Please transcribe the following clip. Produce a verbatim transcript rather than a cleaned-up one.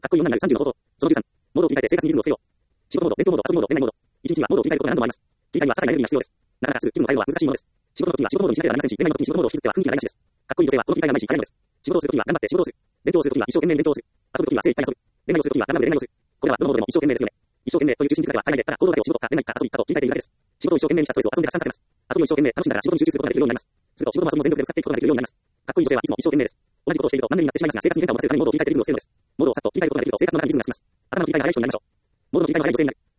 かっこいい女になるさんじゅうの方法。そのじゅうさん。モードを切り替えて生活にリズムをつけよう。仕事モード、勉強モード、遊びモード、恋愛モード。一日にはモードを切り替えることが何度もあります。切り替えには些細なエネルギーが必要です。なかなかすぐ気分を変えるのは難しいものです。仕事の時は仕事モードにしなければなりませんし、恋愛の時に仕事モードを引きずっては雰囲気が台無しです。かっこいい女性はこの切り替えがないし、早いのです。仕事をする時は頑張って仕事をする。勉強をする時は一生懸命勉強をする。遊ぶ時は精一杯遊ぶ。恋愛をする時はラブラブで恋愛をする。これはどのモードでも一生懸命ですよね。一生懸命という中心軸だけは海外でただ行動だけを仕事か恋愛か遊びかと切り替えているだけです。仕事を一生懸命にしたストレスを遊んで発散させます。遊びを一生懸命楽しんだら仕事に集中することができるようになります。すると仕事も遊びも全力で使っていくことができるようになります。かっこいい女性はいつも一生懸命です。同じことをしているとマンネリになってしまいますが、生活に変化を持たせるためにモードを切り替えてリズムをつけるのです。モードをさっと切り替えることができると生活の中でリズムがつきます。頭の切り替えが早い人になりましょう。モードの切り替えが早い女性になる。